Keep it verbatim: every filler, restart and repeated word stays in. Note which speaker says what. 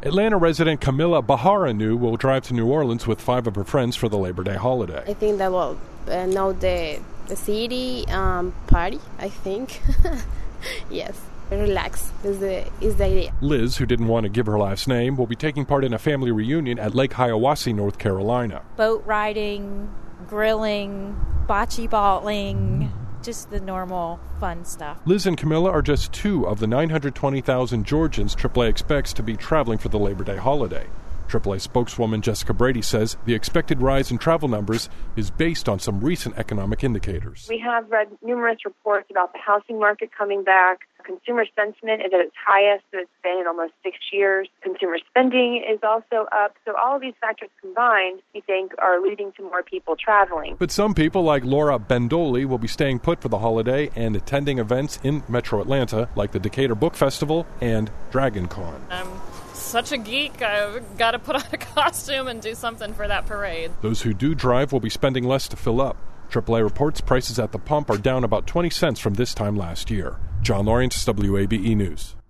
Speaker 1: Atlanta resident Camila Baharanu will drive to New Orleans with five of her friends for the Labor Day holiday.
Speaker 2: I think that will uh, know the the city, um, party, I think. Yes, relax is the, is the idea.
Speaker 1: Liz, who didn't want to give her last name, will be taking part in a family reunion at Lake Hiawassee, North Carolina.
Speaker 3: Boat riding, grilling, bocce balling, just the normal fun stuff.
Speaker 1: Liz and Camilla are just two of the nine hundred twenty thousand Georgians triple A expects to be traveling for the Labor Day holiday. triple A spokeswoman Jessica Brady says the expected rise in travel numbers is based on some recent economic indicators.
Speaker 4: We have read numerous reports about the housing market coming back. Consumer sentiment is at its highest that it's been in almost six years. Consumer spending is also up. So all of these factors combined, we think, are leading to more people traveling.
Speaker 1: But some people, like Laura Bendoli, will be staying put for the holiday and attending events in Metro Atlanta, like the Decatur Book Festival and Dragon Con.
Speaker 5: I'm such a geek. I've got to put on a costume and do something for that parade.
Speaker 1: Those who do drive will be spending less to fill up. triple A reports prices at the pump are down about twenty cents from this time last year. John Lawrence, W A B E News.